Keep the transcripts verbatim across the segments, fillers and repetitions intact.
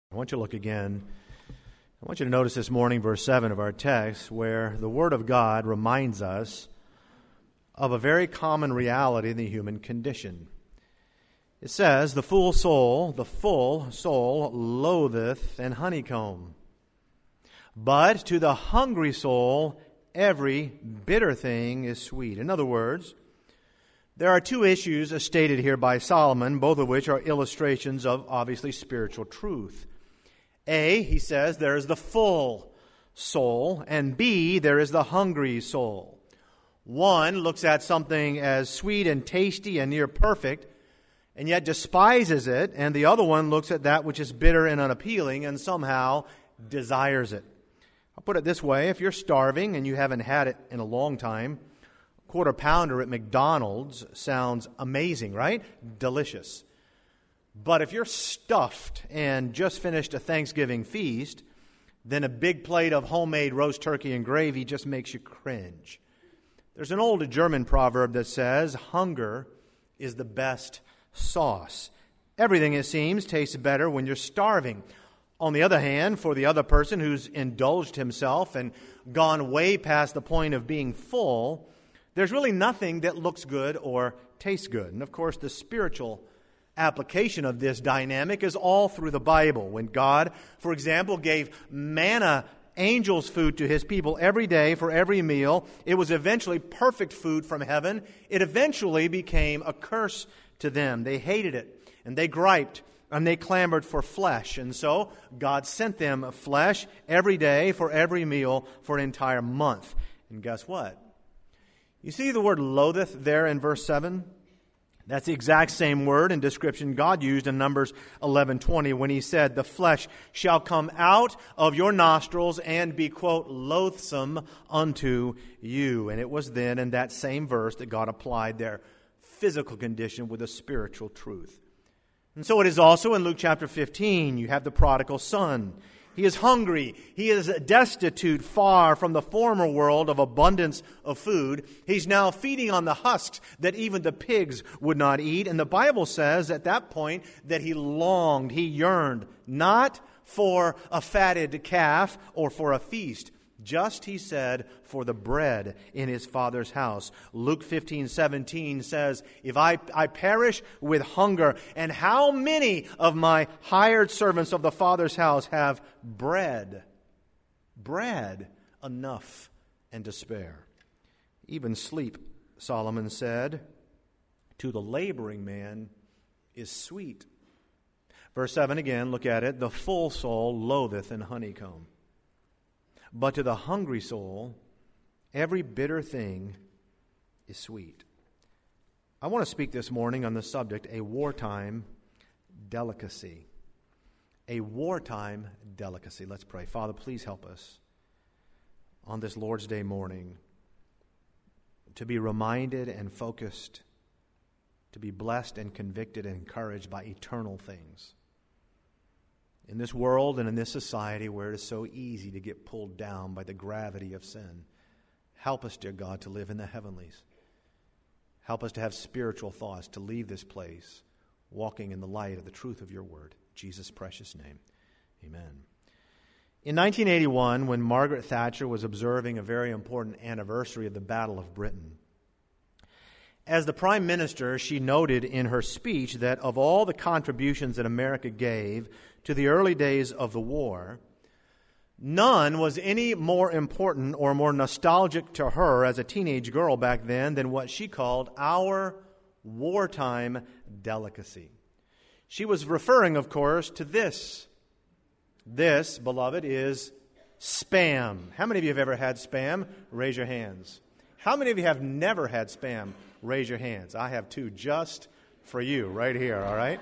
I want you to look again. I want you to notice this morning verse seven of our text, where the Word of God reminds us of a very common reality in the human condition. It says, the full soul, the full soul loatheth an honeycomb, but to the hungry soul every bitter thing is sweet. In other words, there are two issues as stated here by Solomon, both of which are illustrations of obviously spiritual truth. A, he says, there is the full soul, and B, there is the hungry soul. One looks at something as sweet and tasty and near perfect, and yet despises it, and the other one looks at that which is bitter and unappealing and somehow desires it. I'll put it this way, if you're starving and you haven't had it in a long time, a quarter pounder at McDonald's sounds amazing, right? Delicious. But if you're stuffed and just finished a Thanksgiving feast, then a big plate of homemade roast turkey and gravy just makes you cringe. There's an old German proverb that says, hunger is the best sauce. Everything, it seems, tastes better when you're starving. On the other hand, for the other person who's indulged himself and gone way past the point of being full, there's really nothing that looks good or tastes good. And of course, the spiritual application of this dynamic is all through the Bible. When God, for example, gave manna, angels' food, to his people every day for every meal, it was eventually perfect food from heaven. It eventually became a curse to them. They hated it, and they griped, and they clamored for flesh. And so God sent them flesh every day for every meal for an entire month. And guess what? You see the word loatheth there in verse seven? That's the exact same word and description God used in Numbers eleven twenty when he said, the flesh shall come out of your nostrils and be, quote, loathsome unto you. And it was then in that same verse that God applied their physical condition with a spiritual truth. And so it is also in Luke chapter fifteen. You have the prodigal son. He is hungry. He is destitute, far from the former world of abundance of food. He's now feeding on the husks that even the pigs would not eat. And the Bible says at that point that he longed, he yearned, not for a fatted calf or for a feast, just, he said, for the bread in his father's house. Luke fifteen seventeen says, if I, I perish with hunger, and how many of my hired servants of the father's house have bread? Bread enough and to spare. Even sleep, Solomon said, to the laboring man is sweet. Verse seven again, look at it. The full soul loatheth an honeycomb, but to the hungry soul, every bitter thing is sweet. I want to speak this morning on the subject, a wartime delicacy. A wartime delicacy. Let's pray. Father, please help us on this Lord's Day morning to be reminded and focused, to be blessed and convicted and encouraged by eternal things. In this world and in this society where it is so easy to get pulled down by the gravity of sin, help us, dear God, to live in the heavenlies. Help us to have spiritual thoughts, to leave this place walking in the light of the truth of your word. In Jesus' precious name, amen. In nineteen eighty-one, when Margaret Thatcher was observing a very important anniversary of the Battle of Britain, as the Prime Minister, she noted in her speech that of all the contributions that America gave to the early days of the war, none was any more important or more nostalgic to her as a teenage girl back then than what she called our wartime delicacy. She was referring, of course, to this. This, beloved, is Spam. How many of you have ever had Spam? Raise your hands. How many of you have never had Spam? Raise your hands. I have two just for you right here, all right?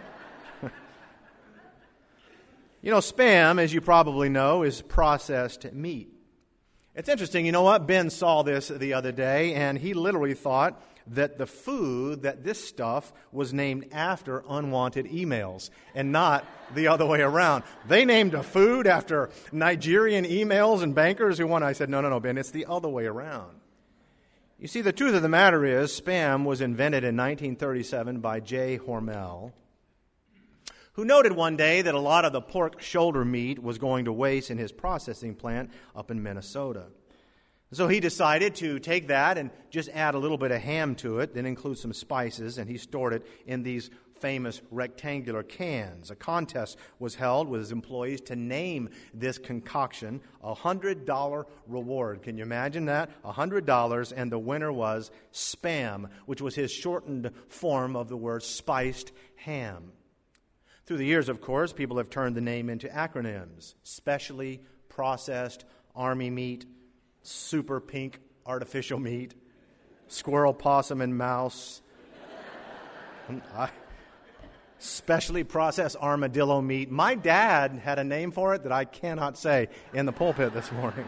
You know, Spam, as you probably know, is processed meat. It's interesting, you know what? Ben saw this the other day, and he literally thought that the food, that this stuff was named after unwanted emails and not the other way around. They named a food after Nigerian emails and bankers who wanted. I said, no, no, no, Ben, it's the other way around. You see, the truth of the matter is, Spam was invented in nineteen thirty-seven by J. Hormel, who noted one day that a lot of the pork shoulder meat was going to waste in his processing plant up in Minnesota. So he decided to take that and just add a little bit of ham to it, then include some spices, and he stored it in these famous rectangular cans. A contest was held with his employees to name this concoction. A one hundred dollars reward. Can you imagine that? one hundred dollars, and the winner was Spam, which was his shortened form of the word spiced ham. Through the years, of course, people have turned the name into acronyms. Specially processed army meat, super pink artificial meat, squirrel, possum, and mouse, I, specially processed armadillo meat. My dad had a name for it that I cannot say in the pulpit this morning.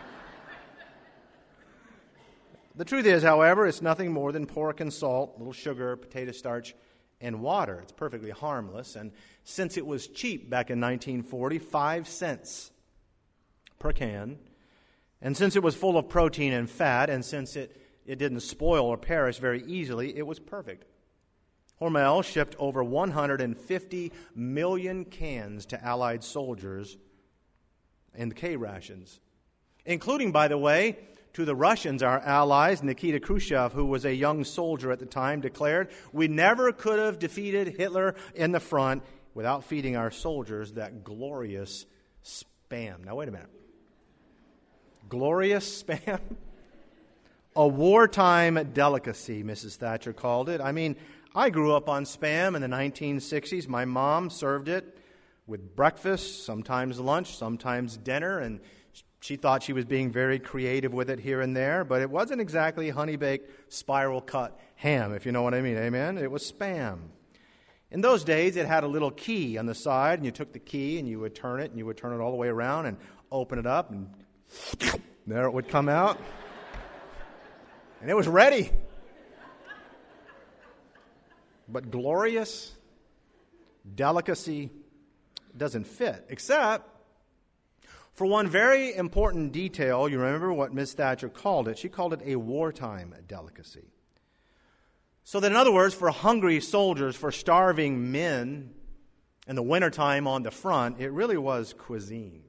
The truth is, however, it's nothing more than pork and salt, a little sugar, potato starch, and water. It's perfectly harmless, and since it was cheap back in nineteen forty, five cents per can, and since it was full of protein and fat, and since it, it didn't spoil or perish very easily, it was perfect. Hormel shipped over one hundred fifty million cans to Allied soldiers in the K-rations, including, by the way, to the Russians, our allies. Nikita Khrushchev, who was a young soldier at the time, declared, "We never could have defeated Hitler in the front without feeding our soldiers that glorious Spam." Now, wait a minute. Glorious Spam? A wartime delicacy, Missus Thatcher called it. I mean, I grew up on Spam in the nineteen sixties. My mom served it with breakfast, sometimes lunch, sometimes dinner, and she thought she was being very creative with it here and there, but it wasn't exactly honey-baked, spiral-cut ham, if you know what I mean, amen? It was Spam. In those days, it had a little key on the side, and you took the key, and you would turn it, and you would turn it all the way around and open it up, and there it would come out. And it was ready. But glorious delicacy doesn't fit, except for one very important detail. You remember what Miz Thatcher called it? She called it a wartime delicacy. So that, in other words, for hungry soldiers, for starving men in the wintertime on the front, it really was cuisine.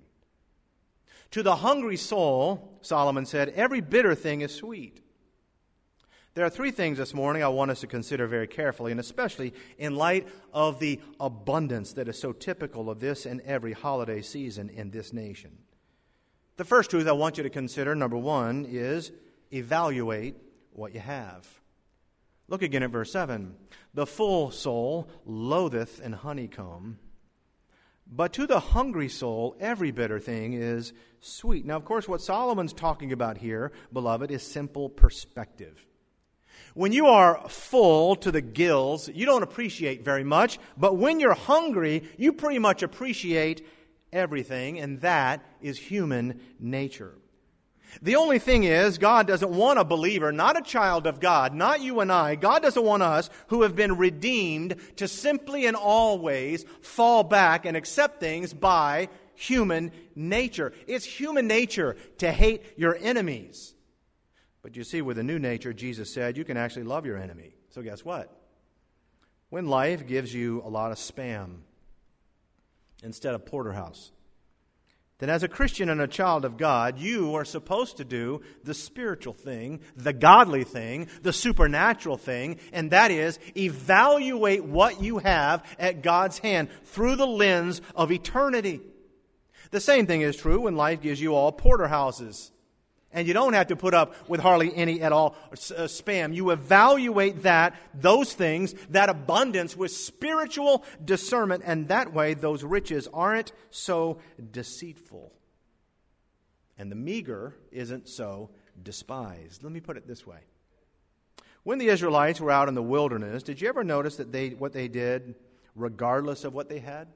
To the hungry soul, Solomon said, every bitter thing is sweet. There are three things this morning I want us to consider very carefully, and especially in light of the abundance that is so typical of this and every holiday season in this nation. The first truth I want you to consider, number one, is evaluate what you have. Look again at verse seven. The full soul loatheth an honeycomb, but to the hungry soul every bitter thing is sweet. Now, of course, what Solomon's talking about here, beloved, is simple perspective. When you are full to the gills, you don't appreciate very much. But when you're hungry, you pretty much appreciate everything, and that is human nature. The only thing is, God doesn't want a believer, not a child of God, not you and I. God doesn't want us who have been redeemed to simply and always fall back and accept things by human nature. It's human nature to hate your enemies. But you see, with the new nature, Jesus said, you can actually love your enemy. So guess what? When life gives you a lot of Spam instead of porterhouse, then as a Christian and a child of God, you are supposed to do the spiritual thing, the godly thing, the supernatural thing, and that is evaluate what you have at God's hand through the lens of eternity. The same thing is true when life gives you all porterhouses. And you don't have to put up with hardly any at all uh, Spam. You evaluate that, those things, that abundance with spiritual discernment, and that way those riches aren't so deceitful. And the meager isn't so despised. Let me put it this way. When the Israelites were out in the wilderness, did you ever notice that they what they did regardless of what they had?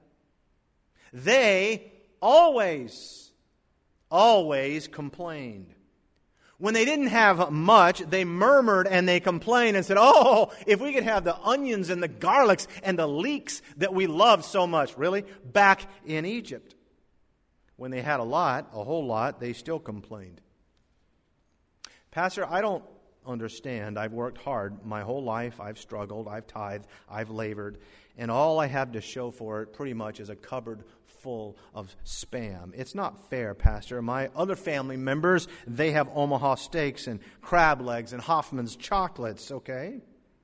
They always, always complained. When they didn't have much, they murmured and they complained and said, oh, if we could have the onions and the garlics and the leeks that we loved so much, really, back in Egypt. When they had a lot, a whole lot, they still complained. Pastor, I don't understand. I've worked hard my whole life. I've struggled. I've tithed. I've labored. And all I have to show for it pretty much is a cupboard full of Spam. It's not fair, Pastor. My other family members, they have Omaha steaks and crab legs and Hoffman's chocolates, okay?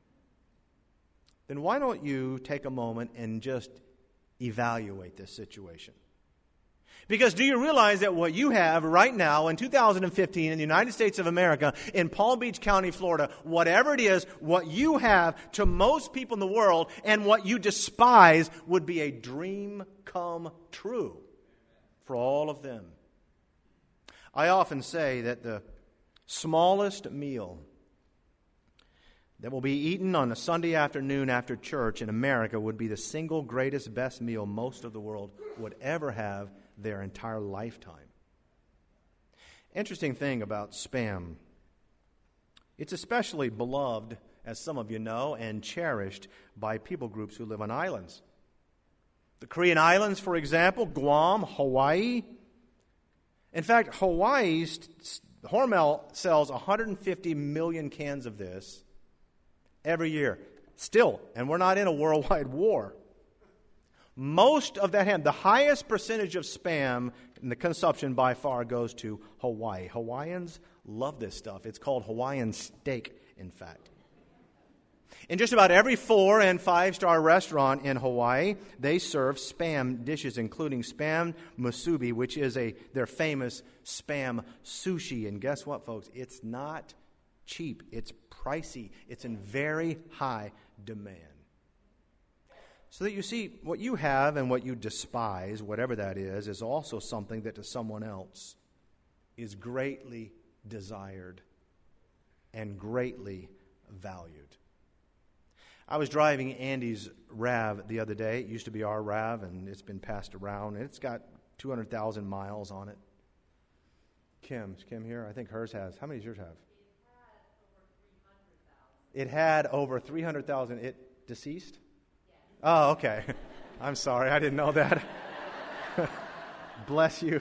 Then why don't you take a moment and just evaluate this situation? Because do you realize that what you have right now in two thousand fifteen in the United States of America, in Palm Beach County, Florida, whatever it is, what you have to most people in the world and what you despise would be a dream come true for all of them. I often say that the smallest meal that will be eaten on a Sunday afternoon after church in America would be the single greatest, best meal most of the world would ever have their entire lifetime. Interesting thing about Spam, it's especially beloved, as some of you know, and cherished by people groups who live on islands. The Korean islands, for example, Guam, Hawaii. In fact, Hawaii, Hormel sells one hundred fifty million cans of this every year. Still, and we're not in a worldwide war. Most of that ham, the highest percentage of Spam in the consumption by far goes to Hawaii. Hawaiians love this stuff. It's called Hawaiian steak, in fact. In just about every four- and five-star restaurant in Hawaii, they serve Spam dishes, including Spam musubi, which is a their famous Spam sushi. And guess what, folks? It's not cheap. It's pricey. It's in very high demand. So that you see, what you have and what you despise, whatever that is, is also something that to someone else is greatly desired and greatly valued. I was driving Andy's RAV the other day. It used to be our RAV, and it's been passed around, and it's got two hundred thousand miles on it. Kim, is Kim here? I think hers has. How many does yours have? It had over three hundred thousand. It deceased? Oh, okay. I'm sorry. I didn't know that. Bless you.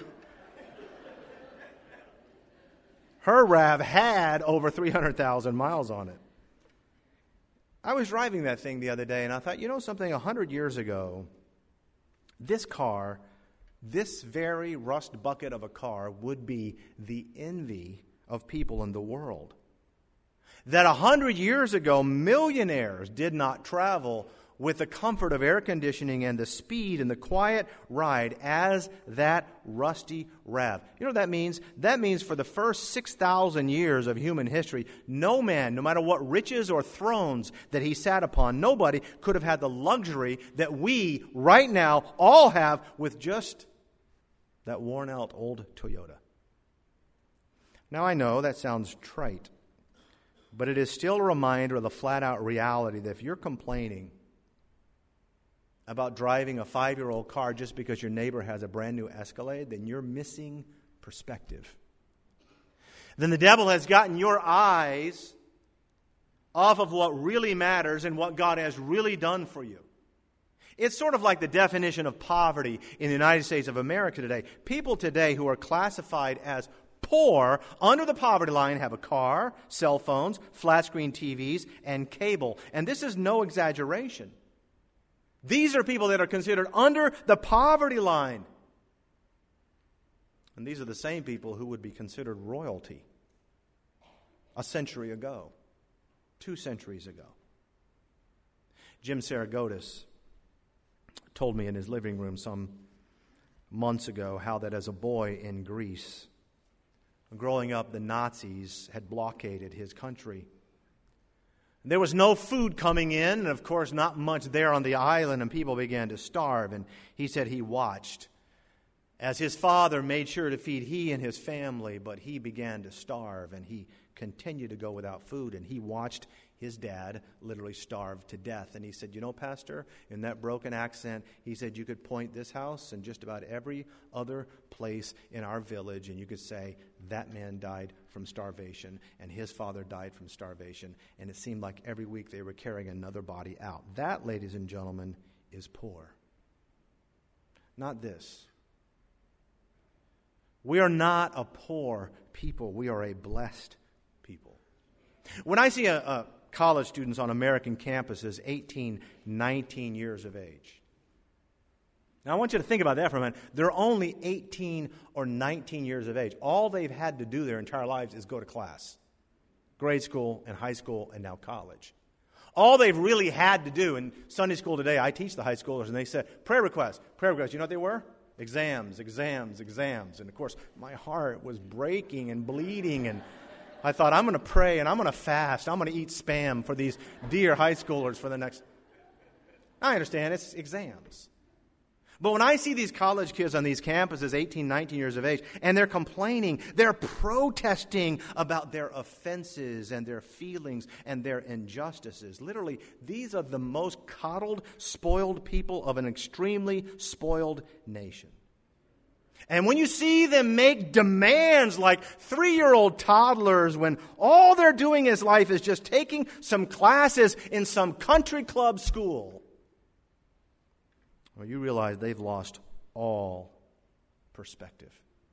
Her RAV had over three hundred thousand miles on it. I was driving that thing the other day, and I thought, you know something? A hundred years ago, this car, this very rust bucket of a car, would be the envy of people in the world. That a hundred years ago, millionaires did not travel with the comfort of air conditioning and the speed and the quiet ride as that rusty RAV. You know what that means? That means for the first six thousand years of human history, no man, no matter what riches or thrones that he sat upon, nobody could have had the luxury that we right now all have with just that worn-out old Toyota. Now, I know that sounds trite, but it is still a reminder of the flat-out reality that if you're complaining about driving a five-year-old car just because your neighbor has a brand new Escalade, then you're missing perspective. Then the devil has gotten your eyes off of what really matters and what God has really done for you. It's sort of like the definition of poverty in the United States of America today. People today who are classified as poor under the poverty line have a car, cell phones, flat-screen T Vs, and cable. And this is no exaggeration. These are people that are considered under the poverty line. And these are the same people who would be considered royalty a century ago, two centuries ago. Jim Saragotis told me in his living room some months ago how that as a boy in Greece, growing up, the Nazis had blockaded his country. There was no food coming in, and of course not much there on the island, and people began to starve. And he said he watched as his father made sure to feed he and his family, but he began to starve, and he continued to go without food, and he watched his dad literally starve to death. And he said, you know, Pastor, in that broken accent, he said you could point this house and just about every other place in our village, and you could say, that man died from starvation, and his father died from starvation. And it seemed like every week they were carrying another body out. That, ladies and gentlemen, is poor. Not this. We are not a poor people. We are a blessed people. When I see a, a college students on American campuses, eighteen, nineteen years of age. Now, I want you to think about that for a minute. They're only eighteen or nineteen years of age. All they've had to do their entire lives is go to class. Grade school and high school and now college. All they've really had to do, in Sunday school today, I teach the high schoolers, and they said, prayer requests, prayer requests. You know what they were? Exams, exams, exams. And, of course, my heart was breaking and bleeding, and I thought, I'm going to pray, and I'm going to fast. I'm going to eat Spam for these dear high schoolers for the next... I understand, it's exams. But when I see these college kids on these campuses, eighteen, nineteen years of age, and they're complaining, they're protesting about their offenses and their feelings and their injustices. Literally, these are the most coddled, spoiled people of an extremely spoiled nation. And when you see them make demands like three-year-old toddlers when all they're doing in life is just taking some classes in some country club school, well, you realize they've lost all perspective.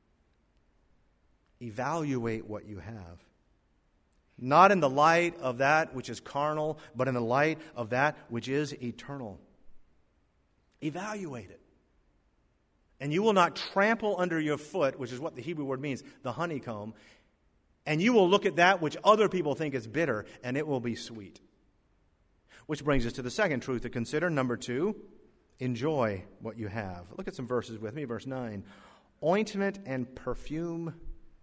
Evaluate what you have. Not in the light of that which is carnal, but in the light of that which is eternal. Evaluate it. And you will not trample under your foot, which is what the Hebrew word means, the honeycomb, and you will look at that which other people think is bitter, and it will be sweet. Which brings us to the second truth to consider. Number two, enjoy what you have. Look at some verses with me. Verse nine. Ointment and perfume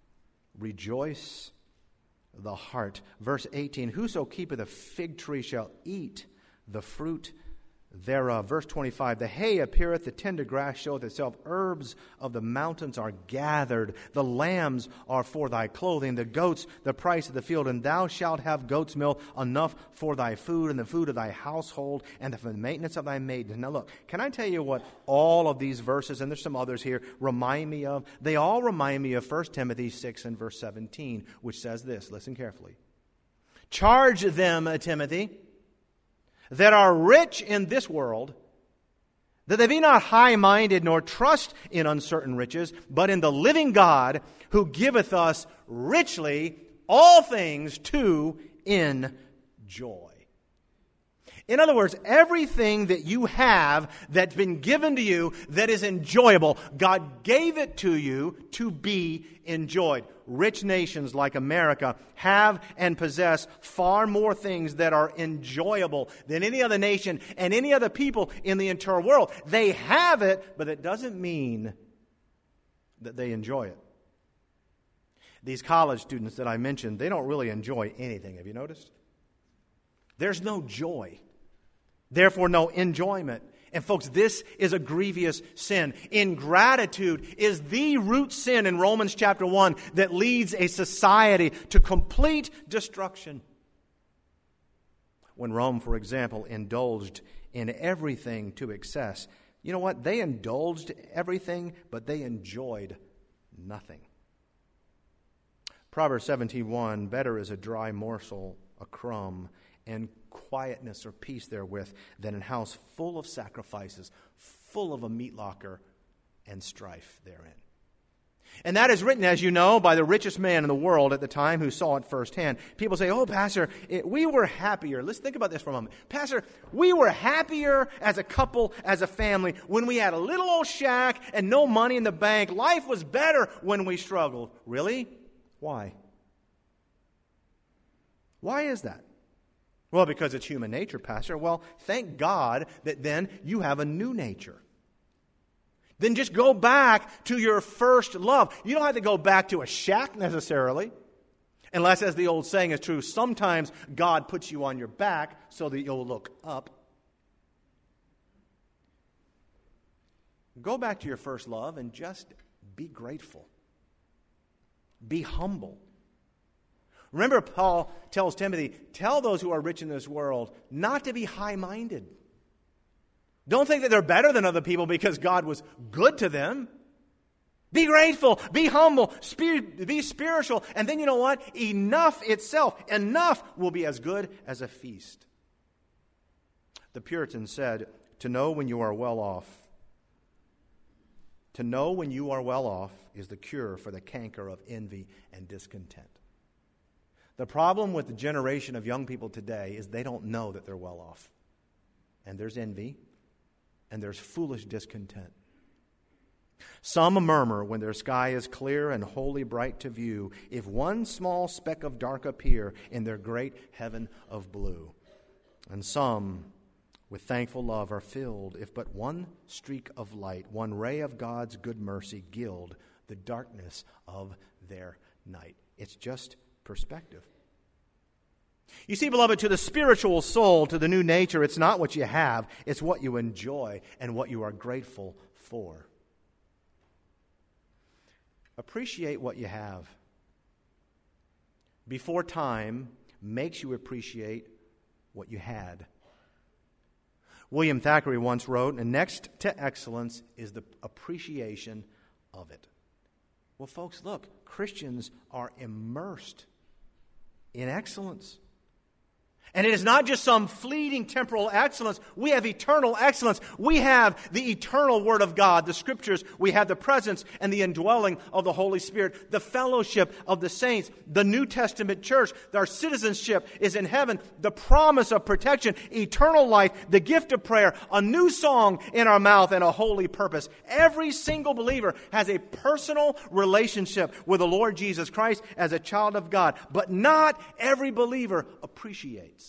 rejoice the heart. Verse eighteen. Whoso keepeth a fig tree shall eat the fruit thereof. Verse twenty-five. The hay appeareth, the tender grass showeth itself. Herbs of the mountains are gathered. The lambs are for thy clothing. The goats, the price of the field. And thou shalt have goat's milk enough for thy food, and the food of thy household, and for the maintenance of thy maidens. Now look, can I tell you what all of these verses, and there's some others here, remind me of? They all remind me of First Timothy six and verse seventeen, which says this. Listen carefully. Charge them, Timothy, that are rich in this world, that they be not high-minded, nor trust in uncertain riches, but in the living God, who giveth us richly all things to enjoy. In other words, everything that you have that's been given to you that is enjoyable, God gave it to you to be enjoyed. Rich nations like America have and possess far more things that are enjoyable than any other nation and any other people in the entire world. They have it, but it doesn't mean that they enjoy it. These college students that I mentioned, they don't really enjoy anything. Have you noticed? There's no joy. Therefore, no enjoyment. And folks, this is a grievous sin. Ingratitude is the root sin in Romans chapter one that leads a society to complete destruction. When Rome, for example, indulged in everything to excess, you know what? They indulged everything, but they enjoyed nothing. Proverbs seventeen one, better is a dry morsel, a crumb, and quietness or peace therewith, than an house full of sacrifices, full of a meat locker and strife therein. And that is written, as you know, by the richest man in the world at the time who saw it firsthand. People say, oh, Pastor, it, we were happier. Let's think about this for a moment. Pastor, we were happier as a couple, as a family, when we had a little old shack and no money in the bank. Life was better when we struggled. Really? Why? Why is that? Well, because it's human nature, Pastor. Well, thank God that then you have a new nature. Then just go back to your first love. You don't have to go back to a shack necessarily. Unless, as the old saying is true, sometimes God puts you on your back so that you'll look up. Go back to your first love and just be grateful. Be humble. Remember, Paul tells Timothy, tell those who are rich in this world not to be high-minded. Don't think that they're better than other people because God was good to them. Be grateful, be humble, spirit, be spiritual, and then you know what? Enough itself, enough will be as good as a feast. The Puritans said, to know when you are well off, to know when you are well off is the cure for the canker of envy and discontent. The problem with the generation of young people today is they don't know that they're well off. And there's envy, and there's foolish discontent. Some murmur when their sky is clear and wholly bright to view, if one small speck of dark appear in their great heaven of blue. And some, with thankful love, are filled if but one streak of light, one ray of God's good mercy gild the darkness of their night. It's just perspective. You see, beloved, to the spiritual soul, to the new nature, it's not what you have, it's what you enjoy and what you are grateful for. Appreciate what you have. Before time makes you appreciate what you had. William Thackeray once wrote, and next to excellence is the appreciation of it. Well, folks, look, Christians are immersed in excellence. And it is not just some fleeting temporal excellence. We have eternal excellence. We have the eternal Word of God, the Scriptures. We have the presence and the indwelling of the Holy Spirit, the fellowship of the saints, the New Testament church. Our citizenship is in heaven, the promise of protection, eternal life, the gift of prayer, a new song in our mouth, and a holy purpose. Every single believer has a personal relationship with the Lord Jesus Christ as a child of God. But not every believer appreciates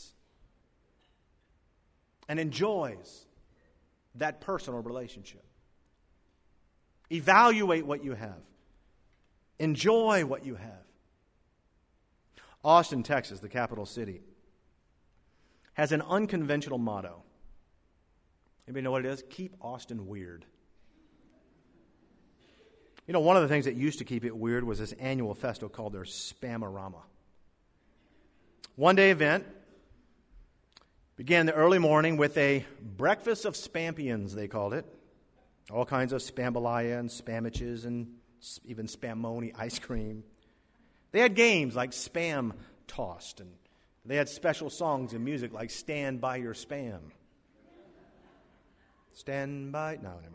and enjoys that personal relationship. Evaluate what you have. Enjoy what you have. Austin, Texas, the capital city, has an unconventional motto. Anybody know what it is? Keep Austin weird. You know, one of the things that used to keep it weird was this annual festival called their Spamorama. One-day event. Began the early morning with a breakfast of spampions, they called it. All kinds of spambalaya and spamiches and even spamoni ice cream. They had games like Spam Tossed, and they had special songs and music like Stand By Your Spam. Stand by... No, never mind.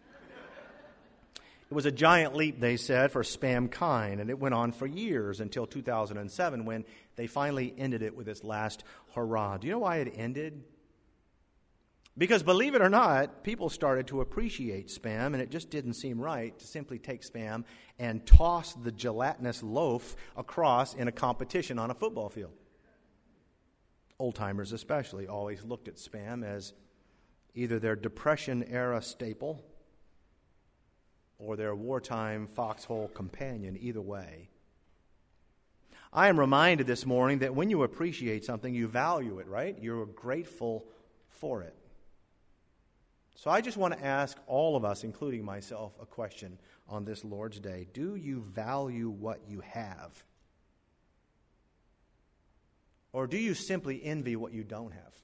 It was a giant leap, they said, for spam kind, and it went on for years until two thousand seven when they finally ended it with its last hurrah. Do you know why it ended? Because, believe it or not, people started to appreciate spam, and it just didn't seem right to simply take spam and toss the gelatinous loaf across in a competition on a football field. Old-timers especially always looked at spam as either their Depression-era staple or their wartime foxhole companion, either way. I am reminded this morning that when you appreciate something, you value it, right? You're grateful for it. So I just want to ask all of us, including myself, a question on this Lord's Day. Do you value what you have? Or do you simply envy what you don't have?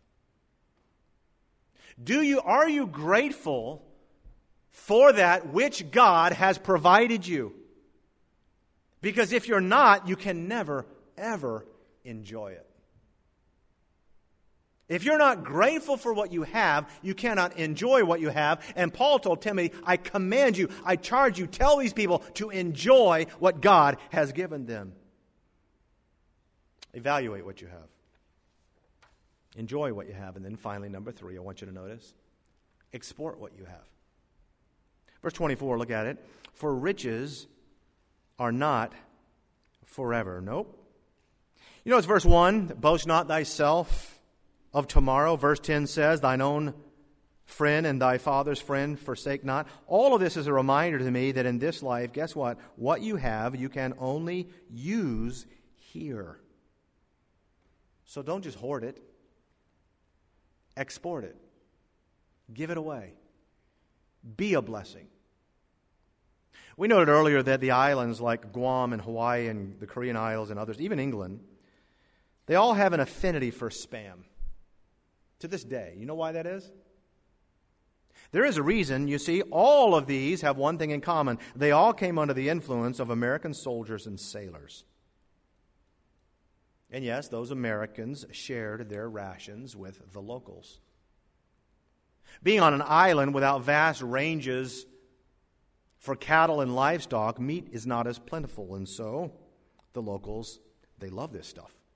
Do you, are you grateful for that which God has provided you? Because if you're not, you can never, ever enjoy it. If you're not grateful for what you have, you cannot enjoy what you have. And Paul told Timothy, I command you, I charge you, tell these people to enjoy what God has given them. Evaluate what you have. Enjoy what you have. And then finally, number three, I want you to notice, export what you have. Verse twenty-four, look at it. For riches are not forever. Nope. You know, it's verse one, boast not thyself of tomorrow. Verse ten says, thine own friend and thy father's friend forsake not. All of this is a reminder to me that in this life, guess what? What you have, you can only use here. So don't just hoard it. Export it. Give it away. Be a blessing. We noted earlier that the islands like Guam and Hawaii and the Korean Isles and others, even England, they all have an affinity for spam. To this day. You know why that is? There is a reason. You see, all of these have one thing in common. They all came under the influence of American soldiers and sailors. And yes, those Americans shared their rations with the locals. Being on an island without vast ranges for cattle and livestock, meat is not as plentiful. And so, the locals, they love this stuff.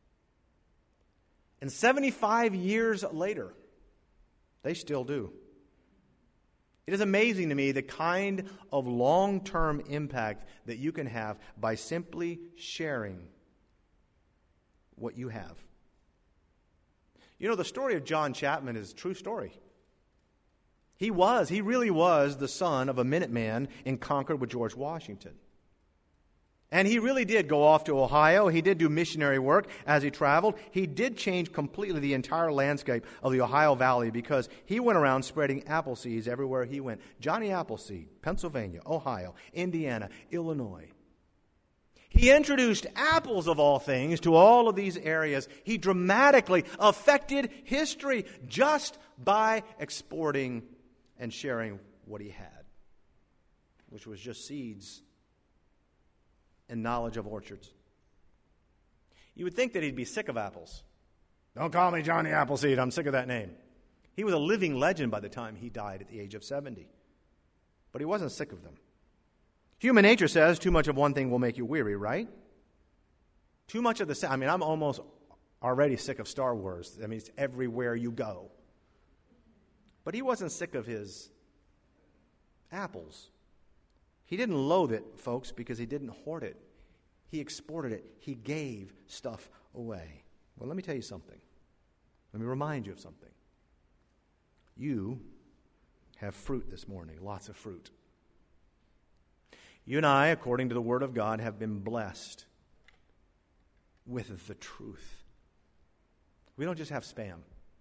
And seventy-five years later, they still do. It is amazing to me the kind of long-term impact that you can have by simply sharing what you have. You know, the story of John Chapman is a true story. He was, he really was the son of a Minuteman in Concord with George Washington. And he really did go off to Ohio. He did do missionary work as he traveled. He did change completely the entire landscape of the Ohio Valley because he went around spreading apple seeds everywhere he went. Johnny Appleseed, Pennsylvania, Ohio, Indiana, Illinois. He introduced apples, of all things, to all of these areas. He dramatically affected history just by exporting and sharing what he had, which was just seeds and knowledge of orchards. You would think that he'd be sick of apples. Don't call me Johnny Appleseed. I'm sick of that name. He was a living legend by the time he died at the age of seventy. But he wasn't sick of them. Human nature says too much of one thing will make you weary, right? Too much of the same. I mean, I'm almost already sick of Star Wars. I mean, it's everywhere you go. But he wasn't sick of his apples. He didn't loathe it, folks, because he didn't hoard it. He exported it. He gave stuff away. Well, let me tell you something. Let me remind you of something. You have fruit this morning, lots of fruit. You and I, according to the Word of God, have been blessed with the truth. We don't just have spam.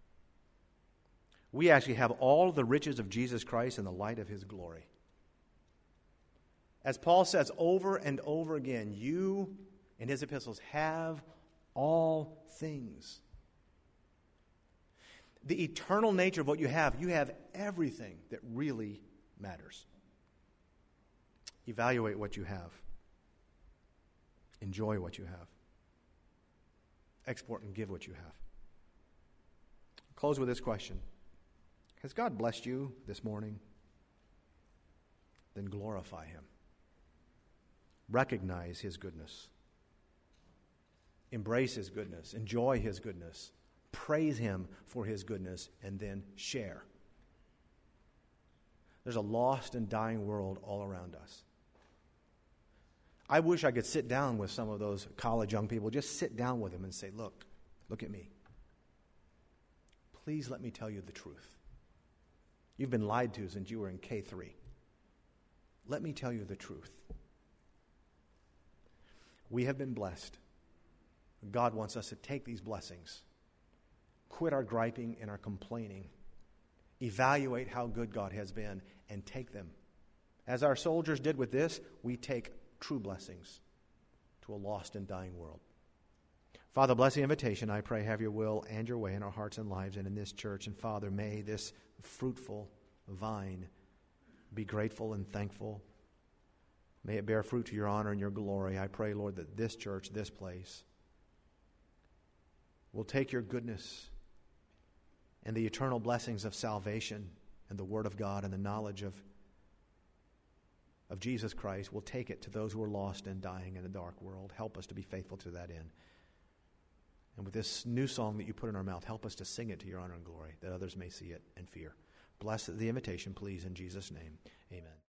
We actually have all the riches of Jesus Christ in the light of His glory. As Paul says over and over again, you, in his epistles, have all things. The eternal nature of what you have, you have everything that really matters. Evaluate what you have. Enjoy what you have. Export and give what you have. Close with this question. Has God blessed you this morning? Then glorify Him. Recognize His goodness. Embrace His goodness. Enjoy His goodness. Praise Him for His goodness, and then share. There's a lost and dying world all around us. I wish I could sit down with some of those college young people, just sit down with them and say, look, look at me. Please let me tell you the truth. You've been lied to since you were in K three. Let me tell you the truth. We have been blessed. God wants us to take these blessings, quit our griping and our complaining, evaluate how good God has been, and take them. As our soldiers did with this, we take true blessings to a lost and dying world. Father, bless the invitation. I pray, have your will and your way in our hearts and lives and in this church. And Father, may this fruitful vine be grateful and thankful. May it bear fruit to your honor and your glory. I pray, Lord, that this church, this place, will take your goodness and the eternal blessings of salvation and the Word of God and the knowledge of, of Jesus Christ, will take it to those who are lost and dying in a dark world. Help us to be faithful to that end. And with this new song that you put in our mouth, help us to sing it to your honor and glory, that others may see it and fear. Bless the invitation, please, in Jesus' name. Amen.